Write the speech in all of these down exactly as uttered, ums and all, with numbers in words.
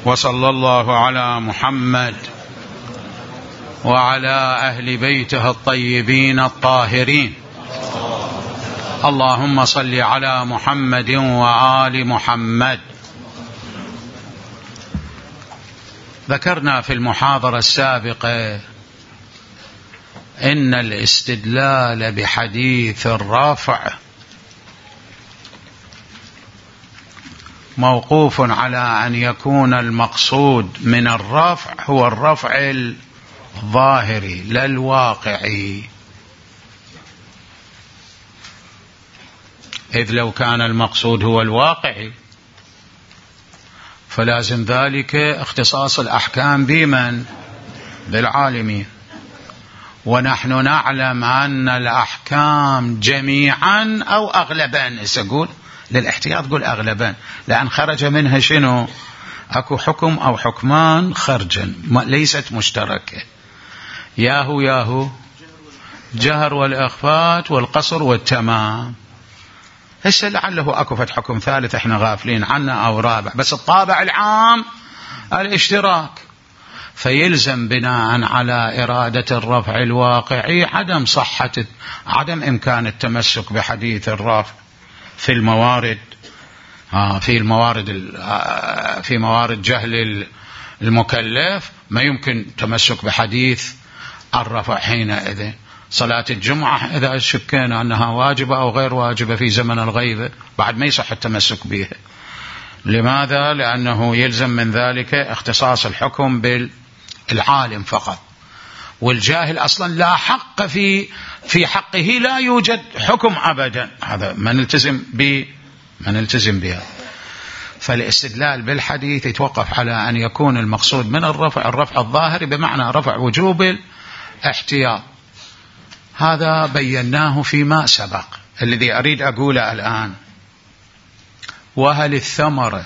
وصلى الله على محمد وعلى أهل بيته الطيبين الطاهرين. اللهم صل على محمد وآل محمد. ذكرنا في المحاضرة السابقة إن الاستدلال بحديث الرافع موقوف على أن يكون المقصود من الرفع هو الرفع الظاهري لا الواقعي، إذ لو كان المقصود هو الواقعي فلازم ذلك اختصاص الأحكام بمن؟ بالعالمين. ونحن نعلم أن الأحكام جميعا أو أغلبا، سأقول للاحتياط قول أغلبا، لأن خرج منها شنو؟ أكو حكم أو حكمان خرجا ليست مشتركة، ياهو ياهو جهر والإخفات والقصر والتمام. هسه لعله أكو فت حكم ثالث احنا غافلين عنه أو رابع، بس الطابع العام الاشتراك. فيلزم بناء على إرادة الرفع الواقعي عدم صحة عدم إمكان التمسك بحديث الرفع في الموارد في الموارد في موارد جهل المكلف، ما يمكن تمسك بحديث الرفع حينئذ. صلاة الجمعة إذا شكينا أنها واجبة أو غير واجبة في زمن الغيبة بعد ما يصح التمسك بها. لماذا؟ لأنه يلزم من ذلك اختصاص الحكم بالعالم فقط، والجاهل أصلا لا حق في في حقه، لا يوجد حكم أبدا. هذا ما نلتزم به ما نلتزم بها. فالاستدلال بالحديث يتوقف على أن يكون المقصود من الرفع الرفع الظاهري بمعنى رفع وجوب الاحتياط. هذا بيناه فيما سبق. الذي أريد أقوله الآن، وهل الثمرة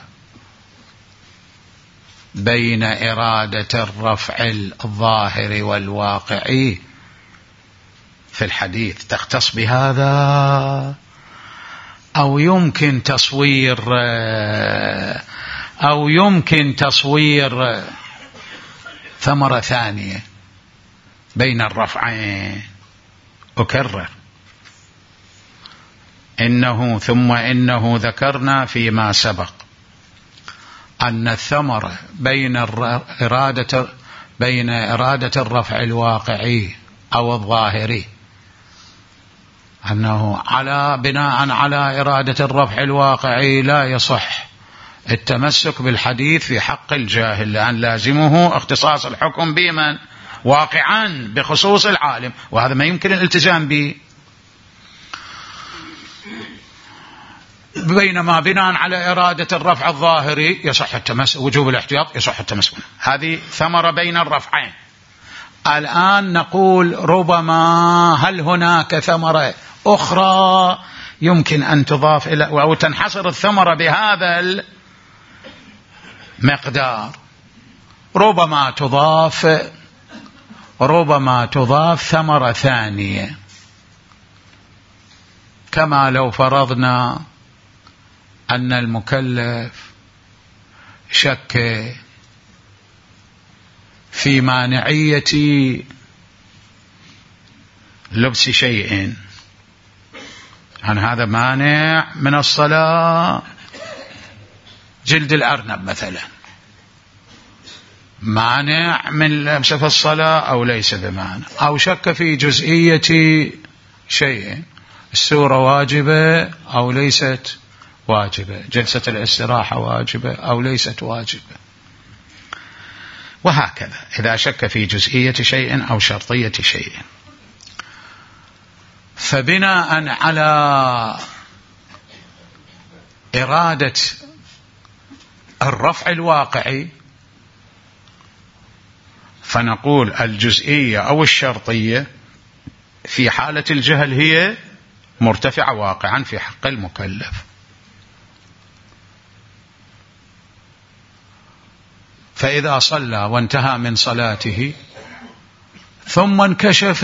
بين إرادة الرفع الظاهر والواقعي في الحديث تختص بهذا، أو يمكن تصوير أو يمكن تصوير ثمرة ثانية بين الرفعين؟ أكرر إنه ثم إنه ذكرنا فيما سبق أن الثمرة بين إرادة بين إرادة الرفع الواقعي أو الظاهري أنه على بناء على إرادة الرفع الواقعي لا يصح التمسك بالحديث في حق الجاهل، لأن لازمه اختصاص الحكم بمن؟ واقعا بخصوص العالم، وهذا ما يمكن الالتزام به. بينما بناء على إرادة الرفع الظاهري يصح التمسك، وجوب الاحتياط يصح التمسك. هذه ثمرة بين الرفعين. الآن نقول ربما هل هناك ثمرة أخرى يمكن أن تضاف إلى أو تنحصر الثمرة بهذا المقدار؟ ربما تضاف ربما تضاف ثمرة ثانية، كما لو فرضنا أن المكلف شك في مانعية لبس شيء، عن هذا مانع من الصلاة، جلد الأرنب مثلا مانع من لبس في الصلاة أو ليس بمانع، أو شك في جزئية شيء، السورة واجبة أو ليست واجبة، جلسة الاستراحة واجبة أو ليست واجبة، وهكذا إذا شك في جزئية شيء أو شرطية شيء. فبناء على إرادة الرفع الواقعي فنقول الجزئية أو الشرطية في حالة الجهل هي مرتفعة واقعا في حق المكلف. فإذا صلى وانتهى من صلاته ثم انكشف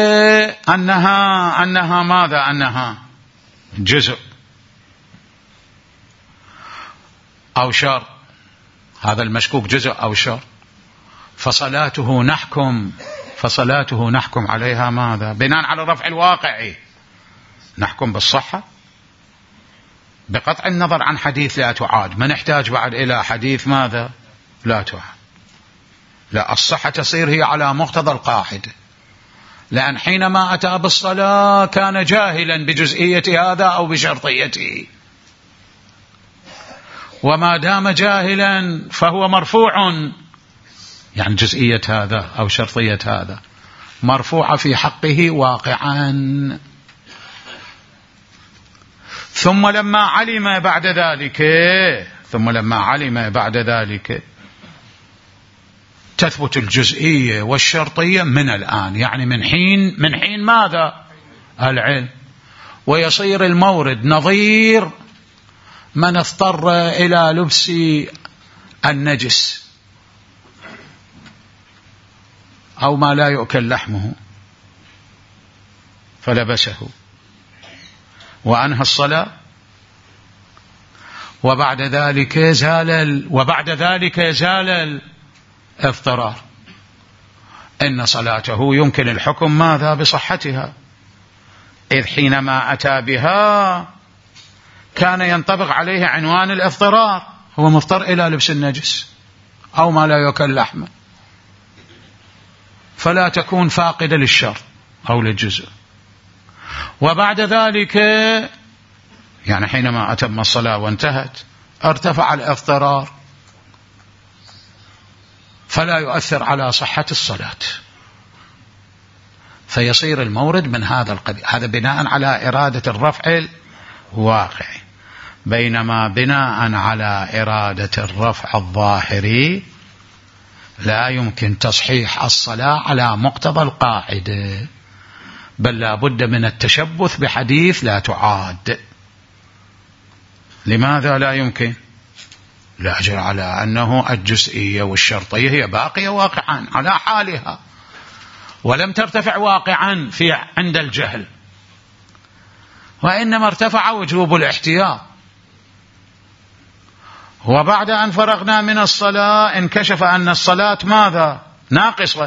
أنها أنها ماذا؟ أنها جزء أو شر، هذا المشكوك جزء أو شرط، فصلاته نحكم فصلاته نحكم عليها ماذا؟ بناء على الرفع الواقعي نحكم بالصحة بقطع النظر عن حديث لا تعاد، ما نحتاج بعد إلى حديث ماذا؟ لا تعاد. لا، الصحة تصير هي على مقتضى القاعدة، لأن حينما أتى بالصلاة كان جاهلا بجزئية هذا أو بشرطيته، وما دام جاهلا فهو مرفوع، يعني جزئية هذا أو شرطية هذا مرفوعة في حقه واقعا. ثم لما علم بعد ذلك ثم لما علم بعد ذلك تثبت الجزئية والشرطية من الآن، يعني من حين من حين ماذا؟ العلم. ويصير المورد نظير من اضطر إلى لبس النجس أو ما لا يؤكل لحمه فلبسه وأنهى الصلاة، وبعد ذلك زال وبعد ذلك زال الاضطرار، إن صلاته يمكن الحكم ماذا؟ بصحتها، إذ حينما أتى بها كان ينطبق عليه عنوان الاضطرار، هو مضطر إلى لبس النجس أو ما لا يؤكل لحمه، فلا تكون فاقدة للشرط أو للجزء. وبعد ذلك يعني حينما أتم الصلاة وانتهت ارتفع الاضطرار فلا يؤثر على صحة الصلاة، فيصير المورد من هذا القبيل. هذا بناء على إرادة الرفع الواقعي، بينما بناء على إرادة الرفع الظاهري لا يمكن تصحيح الصلاة على مقتضى القاعدة، بل لا بد من التشبث بحديث لا تعاد. لماذا لا يمكن؟ لا أجر على أنه الجزئية والشرطية هي باقية واقعا على حالها، ولم ترتفع واقعا في عند الجهل، وإنما ارتفع وجوب الاحتياط. وبعد أن فرغنا من الصلاة انكشف أن الصلاة ماذا؟ ناقصة،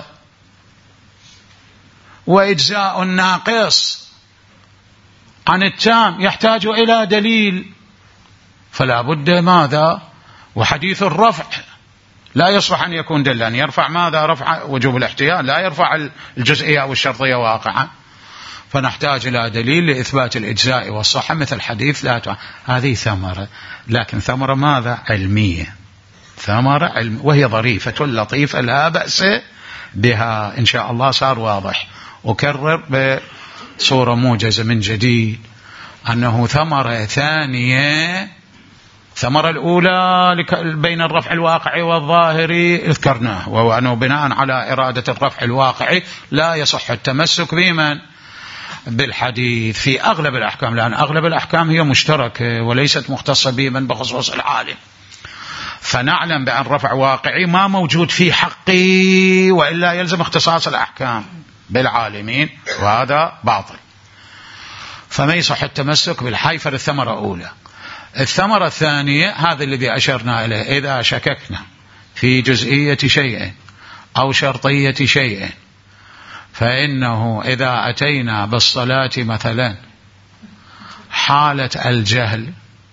وإجزاء الناقص عن التام يحتاج إلى دليل، فلا بد ماذا؟ وحديث الرفع لا يصلح أن يكون دلا، يرفع ماذا؟ رفع وجوب الاحتياط، لا يرفع الجزئية أو الشرطية واقعا، فنحتاج إلى دليل لإثبات الإجزاء والصحة مثل حديث لا تعاد. هذه ثمرة، لكن ثمرة ماذا؟ علمية، ثمرة علم وهي ظريفة لطيفة لا بأس بها إن شاء الله. صار واضح. أكرر بصورة موجزة من جديد أنه ثمرة ثانية، ثمرة الأولى بين الرفع الواقعي والظاهري ذكرناه، وهو أنه بناء على إرادة الرفع الواقعي لا يصح التمسك بمن؟ بالحديث في أغلب الأحكام، لأن أغلب الأحكام هي مشتركة وليست مختصة بمن بخصوص العالم. فنعلم بأن رفع واقعي ما موجود في حقي، وإلا يلزم اختصاص الأحكام بالعالمين، وهذا باطل، فما يصح التمسك بالحيفر. الثمرة أولى. الثمرة الثانية هذا الذي أشرنا إليه، إذا شككنا في جزئية شيء أو شرطية شيء، فإنه إذا أتينا بالصلاة مثلا حالة الجهل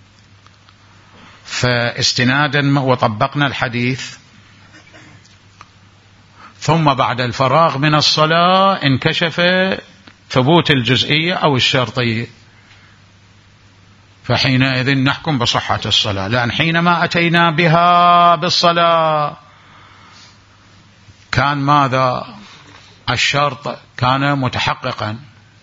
فاستنادا وطبقنا الحديث، ثم بعد الفراغ من الصلاة انكشف ثبوت الجزئية أو الشرطية، فحينئذ نحكم بصحة الصلاة، لأن حينما أتينا بها بالصلاة كان ماذا؟ الشرط كان متحققا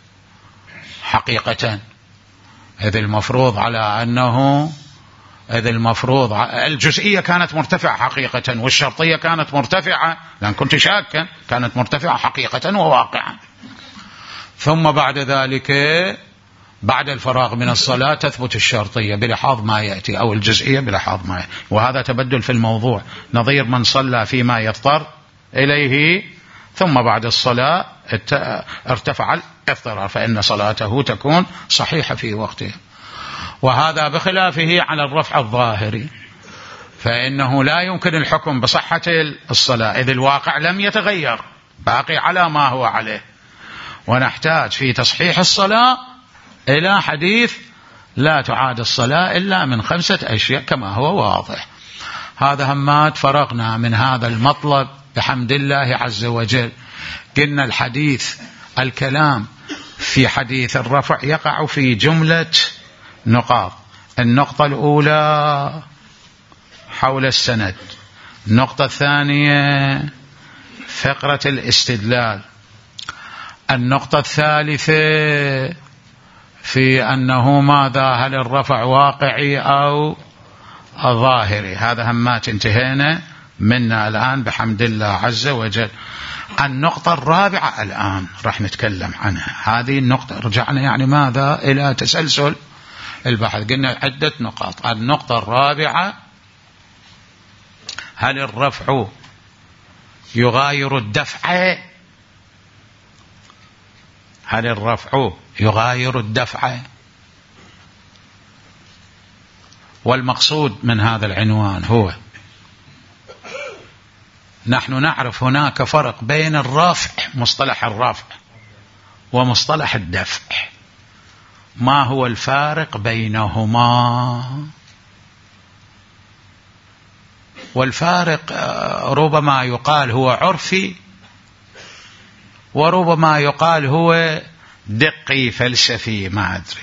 حقيقة، إذ المفروض على أنه إذ المفروض الجزئية كانت مرتفعة حقيقة، والشرطية كانت مرتفعة، لأن كنت شاكا، كانت مرتفعة حقيقة وواقعا. ثم بعد ذلك بعد الفراغ من الصلاة تثبت الشرطية بلحاظ ما يأتي، أو الجزئية بلحاظ ما يأتي، وهذا تبدل في الموضوع، نظير من صلى فيما يضطر إليه ثم بعد الصلاة ارتفع الاضطرار، فإن صلاته تكون صحيحة في وقتها، وهذا بخلافه على الرفع الظاهري. فإنه لا يمكن الحكم بصحة الصلاة إذ الواقع لم يتغير، باقي على ما هو عليه، ونحتاج في تصحيح الصلاة إلى حديث لا تعاد الصلاة إلا من خمسة أشياء كما هو واضح. هذا همات فرغنا من هذا المطلب بحمد الله عز وجل. قلنا الحديث الكلام في حديث الرفع يقع في جملة نقاط. النقطة الأولى حول السند، النقطة الثانية فقرة الاستدلال، النقطة الثالثة في أنه ماذا هل الرفع واقعي أو ظاهري. هذا همات انتهينا منا الآن بحمد الله عز وجل. النقطة الرابعة الآن راح نتكلم عنها. هذه النقطة رجعنا يعني ماذا إلى تسلسل البحث، قلنا عدة نقاط. النقطة الرابعة هل الرفع يغاير الدفع، هل الرفع يغاير الدفع. والمقصود من هذا العنوان هو نحن نعرف هناك فرق بين الرفع، مصطلح الرفع، ومصطلح الدفع. ما هو الفارق بينهما؟ والفارق ربما يقال هو عرفي، وربما يقال هو دقي فلسفي، ما أدري.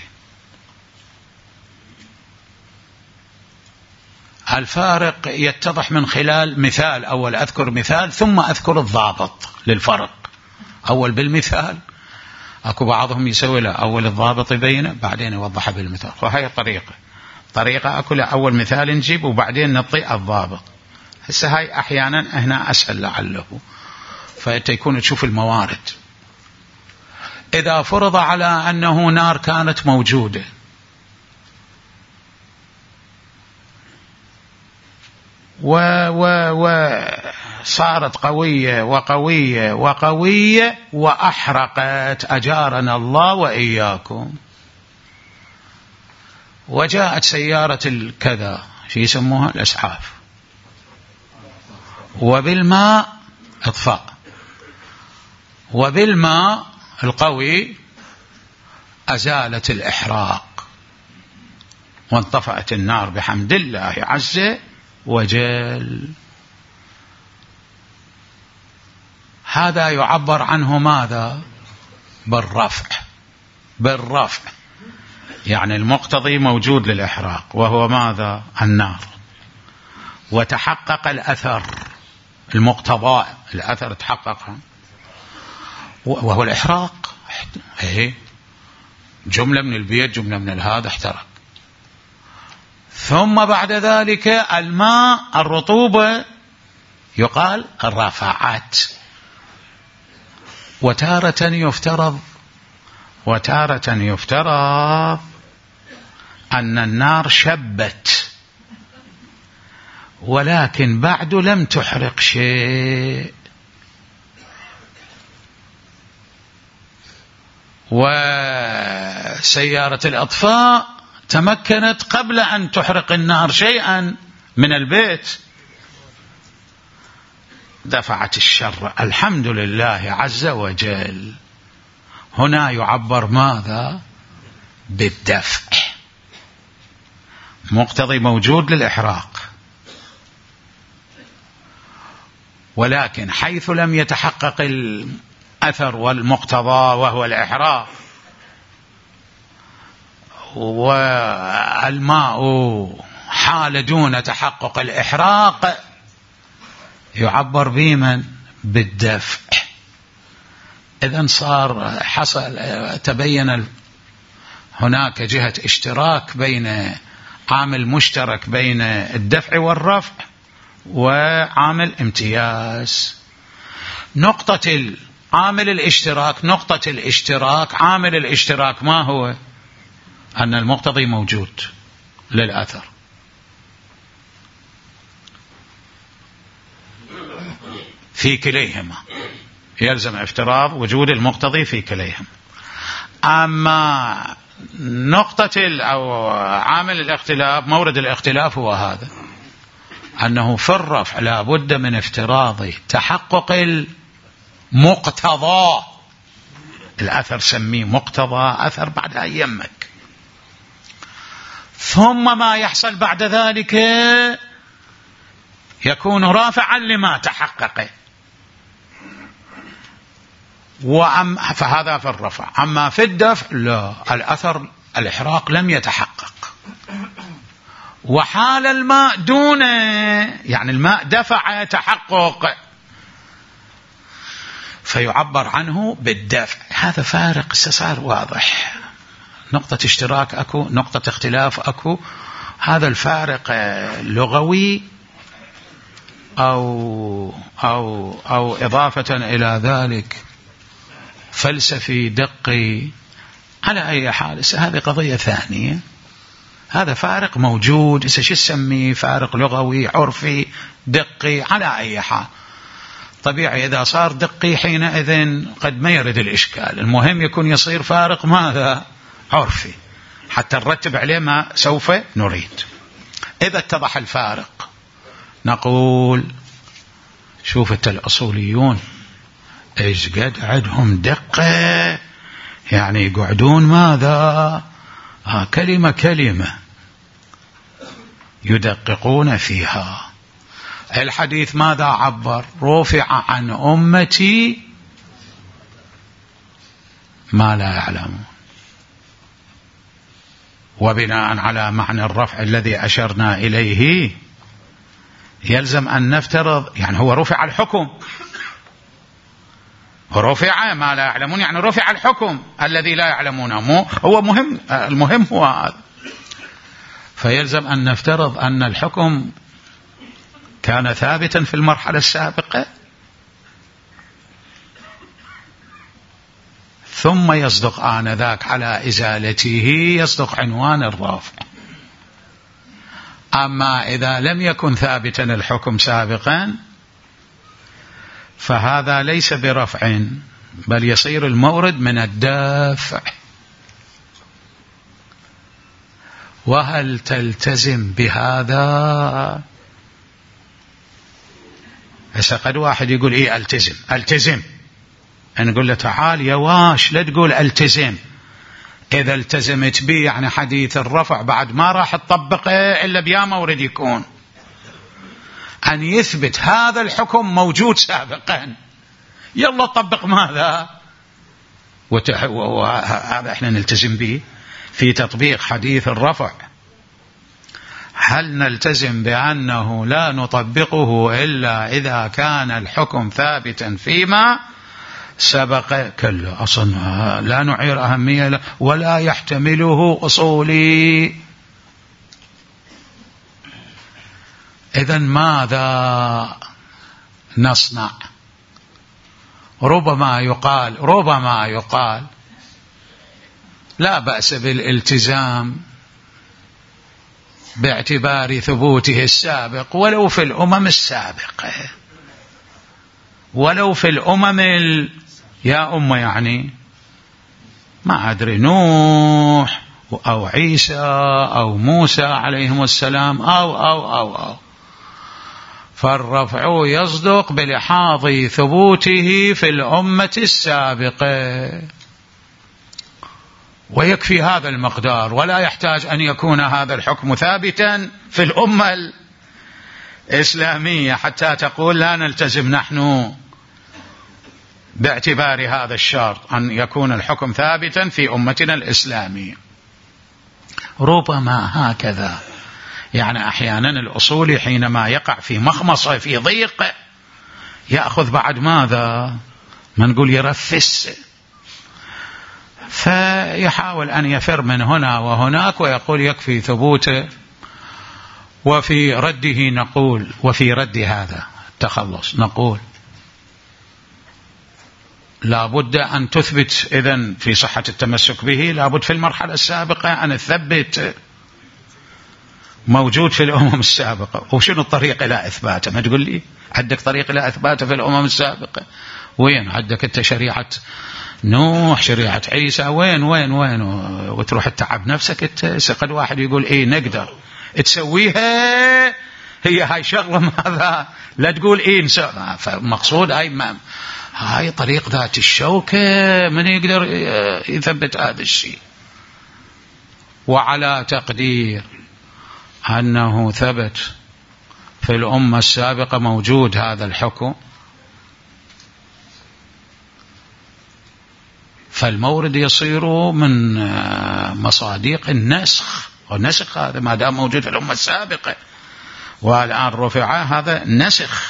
الفارق يتضح من خلال مثال. أول أذكر مثال ثم أذكر الضابط للفرق. أول بالمثال، أكو بعضهم يسوي له أول الضابط يبينه بعدين يوضحه بالمثال، وهي طريقة طريقة أكو أول مثال نجيب وبعدين نطيء الضابط. هسه هاي أحيانا هنا أسهل لعله، فأنت يكون تشوف الموارد. إذا فرض على أنه نار كانت موجودة و و و صارت قوية وقوية وقوية وأحرقت، أجارنا الله وإياكم، وجاءت سيارة الكذا في يسموها الإسعاف وبالماء اطفاء، وبالماء القوي أزالت الإحراق وانطفأت النار بحمد الله عز وجل. هذا يعبر عنه ماذا؟ بالرفع. بالرفع يعني المقتضي موجود للإحراق وهو ماذا؟ النار، وتحقق الأثر المقتضى، الأثر تحقق وهو الإحراق. ايه جملة من البيت جملة من الهذا احترق. ثم بعد ذلك الماء الرطوبة يقال الرافعات. وتارة يفترض وتارة يفترض أن النار شبت ولكن بعد لم تحرق شيء، وسيارة الأطفاء تمكنت قبل أن تحرق النار شيئا من البيت، دفعت الشر الحمد لله عز وجل. هنا يعبر ماذا؟ بالدفع، مقتضي موجود للإحراق، ولكن حيث لم يتحقق الأثر والمقتضى وهو الإحراق والماء حال دون تحقق الإحراق، يعبر بمن؟ بالدفع. إذن صار حصل تبين هناك جهة اشتراك بين عامل مشترك بين الدفع والرفع وعامل امتياز. نقطة عامل الاشتراك نقطة الاشتراك عامل الاشتراك ما هو؟ أن المقتضي موجود للأثر. في كليهما يلزم افتراض وجود المقتضي في كليهما. أما نقطة أو عامل الاختلاف، مورد الاختلاف هو هذا، أنه في الرفع لا بد من افتراض تحقق المقتضى. الأثر سميه مقتضى أثر بعد أن يمك. ثم ما يحصل بعد ذلك يكون رافعا لما تحقق، وأم فهذا في الرفع. أما في الدفع لا، الأثر الإحراق لم يتحقق، وحال الماء دونه، يعني الماء دفع تحقق، فيعبر عنه بالدفع. هذا فارق صار واضح، نقطة اشتراك أكو، نقطة اختلاف أكو. هذا الفارق لغوي أو, أو, أو إضافة إلى ذلك فلسفي دقي، على أي حال هذه قضية ثانية. هذا فارق موجود، إذا شو تسميه، فارق لغوي عرفي دقي، على أي حال طبيعي. إذا صار دقي حينئذ قد ما يرد الإشكال، المهم يكون يصير فارق ماذا؟ عرفي، حتى نرتب عليه ما سوف نريد. إذا اتضح الفارق نقول شوفت الأصوليون إيش قد عندهم دقة، يعني يقعدون ماذا آه كلمة كلمة يدققون فيها. الحديث ماذا عبر؟ رفع عن أمتي ما لا يعلمون. وبناء على معنى الرفع الذي أشرنا إليه يلزم أن نفترض، يعني هو رفع الحكم، رفع ما لا يعلمون، يعني رفع الحكم الذي لا يعلمونه، مو هو مهم، المهم هو هذا. فيلزم أن نفترض أن الحكم كان ثابتا في المرحلة السابقة، ثم يصدق آنذاك على إزالته يصدق عنوان الرافع. أما إذا لم يكن ثابتا الحكم سابقا فهذا ليس برفع، بل يصير المورد من الدافع. وهل تلتزم بهذا؟ هسه قد واحد يقول إيه ألتزم ألتزم، أنا أقول له تعال يا واش لا تقول ألتزم. إذا التزمت به يعني حديث الرفع بعد ما راح تطبقه إلا بيا مورد يكون أن يثبت هذا الحكم موجود سابقا، يلا طبق ماذا، وهذا احنا نلتزم به في تطبيق حديث الرفع. هل نلتزم بأنه لا نطبقه إلا إذا كان الحكم ثابتا فيما سبق؟ كلا، أصلا لا نعير أهمية ولا يحتمله أصولي. إذن ماذا نصنع؟ ربما يقال ربما يقال لا بأس بالالتزام باعتبار ثبوته السابق ولو في الأمم السابقة، ولو في الأمم ال... يا أم يعني ما أدري نوح أو عيسى أو موسى عليهم السلام أو أو أو أو فالرفع يصدق بلحاظ ثبوته في الأمة السابقة، ويكفي هذا المقدار، ولا يحتاج أن يكون هذا الحكم ثابتا في الأمة الإسلامية حتى تقول لا نلتزم نحن باعتبار هذا الشرط أن يكون الحكم ثابتا في أمتنا الإسلامية. ربما هكذا، يعني أحيانا الأصولي حينما يقع في مخمصة في ضيق يأخذ بعد ماذا ما نقول يرفس، فيحاول أن يفر من هنا وهناك ويقول يكفي ثبوته. وفي رده نقول، وفي رد هذا التخلص نقول لابد أن تثبت إذن في صحة التمسك به، لابد في المرحلة السابقة أن تثبت موجود في الأمم السابقة. وشنو الطريق إلى إثباته؟ ما تقول لي عندك طريق إلى إثباته في الأمم السابقة؟ وين عندك أنت شريعة نوح، شريعة عيسى، وين وين وين وتروح تتعب نفسك. قد واحد يقول إيه نقدر تسويها هي هاي شغلة ماذا لا تقول إيه فمقصود هاي ما هاي طريق ذات الشوكة من يقدر يثبت هذا الشيء. وعلى تقدير أنه ثبت في الأمة السابقة موجود هذا الحكم، فالمورد يصير من مصاديق النسخ، والنسخ هذا ما دام موجود في الأمة السابقة والآن رفع هذا نسخ،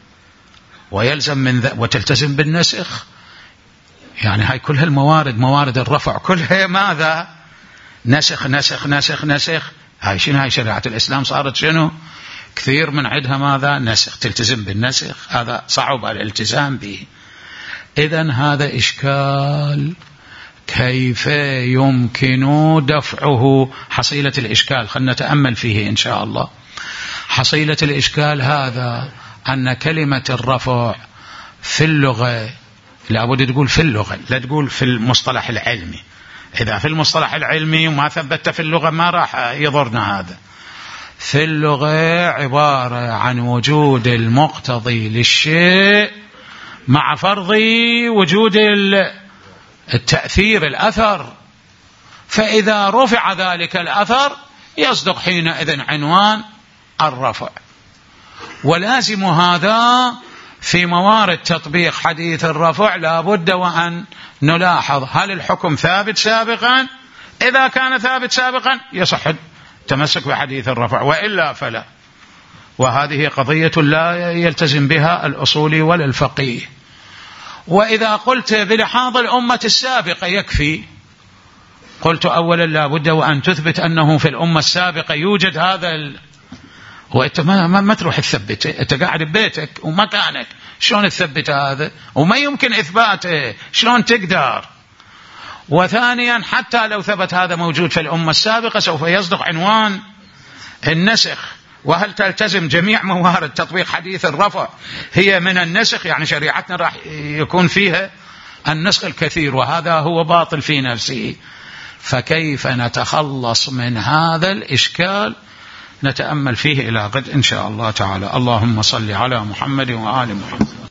ويلزم من ذا وتلتزم بالنسخ. يعني هاي كل هالموارد موارد الرفع كلها ماذا؟ نسخ نسخ نسخ نسخ. هاي شنو؟ هاي شريعة الإسلام صارت شنو؟ كثير من عدها ماذا؟ نسخ. تلتزم بالنسخ، هذا صعب الالتزام به. إذن هذا إشكال كيف يمكن دفعه؟ حصيلة الإشكال خلنا نتأمل فيه إن شاء الله. حصيلة الإشكال هذا أن كلمة الرفع في اللغة لابد تقول في اللغة، لا تقول في المصطلح العلمي. إذا في المصطلح العلمي وما ثبت في اللغة ما راح يضرنا هذا. في اللغة عبارة عن وجود المقتضي للشيء مع فرض وجود التأثير الأثر، فإذا رفع ذلك الأثر يصدق حينئذ عنوان الرفع. ولازم هذا في موارد تطبيق حديث الرفع لابد وأن نلاحظ هل الحكم ثابت سابقا؟ إذا كان ثابت سابقا يصح التمسك بحديث الرفع، وإلا فلا. وهذه قضية لا يلتزم بها الأصولي ولا الفقيه. وإذا قلت بلحاظ الأمة السابقة يكفي، قلت أولا لابد وأن تثبت أنه في الأمة السابقة يوجد هذا ال... وإنت ما, ما, ما تروح تثبت، أنت قاعد ببيتك ومكانك، شلون تثبت هذا؟ وما يمكن إثباته، شلون تقدر؟ وثانيا حتى لو ثبت هذا موجود في الأمة السابقة سوف يصدق عنوان النسخ. وهل تلتزم جميع موارد تطبيق حديث الرفع هي من النسخ؟ يعني شريعتنا راح يكون فيها النسخ الكثير، وهذا هو باطل في نفسه. فكيف نتخلص من هذا الإشكال؟ نتأمل فيه إلى غد إن شاء الله تعالى. اللهم صل على محمد وآل محمد.